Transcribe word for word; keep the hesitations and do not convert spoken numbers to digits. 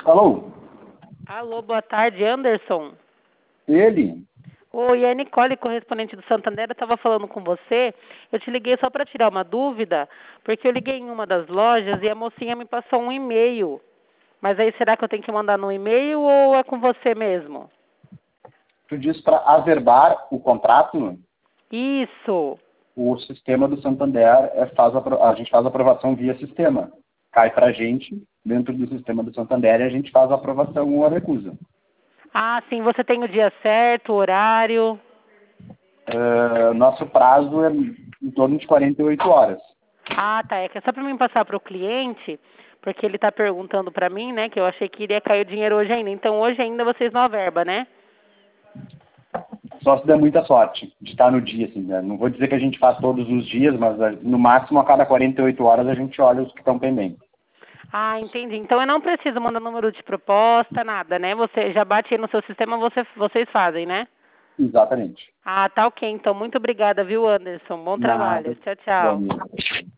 Alô? Alô, boa tarde, Anderson. Ele? Oi, é a Nicole, correspondente do Santander. Eu estava falando com você. Eu te liguei só para tirar uma dúvida, porque eu liguei em uma das lojas e a mocinha me passou um e-mail. Mas aí será que eu tenho que mandar no e-mail ou é com você mesmo? Tu diz para averbar o contrato? Isso. O sistema do Santander é, faz a, a gente faz a aprovação via sistema. Cai para a gente, dentro do sistema do Santander, e a gente faz a aprovação ou a recusa. Ah, sim. Você tem o dia certo, o horário? Uh, nosso prazo é em torno de quarenta e oito horas. Ah, tá. É que é só para mim passar para o cliente, porque ele está perguntando para mim, né, que eu achei que iria cair o dinheiro hoje ainda. Então, hoje ainda vocês não averba, né? Só se der muita sorte de estar no dia, assim, né? Não vou dizer que a gente faz todos os dias, mas no máximo a cada quarenta e oito horas a gente olha os que estão pendentes. Ah, entendi. Então eu não preciso mandar número de proposta, nada, né? Você já bate aí no seu sistema, você, vocês fazem, né? Exatamente. Ah, tá ok. Então, muito obrigada, viu, Anderson? Bom Nada. trabalho. Tchau, Bom tchau. dia.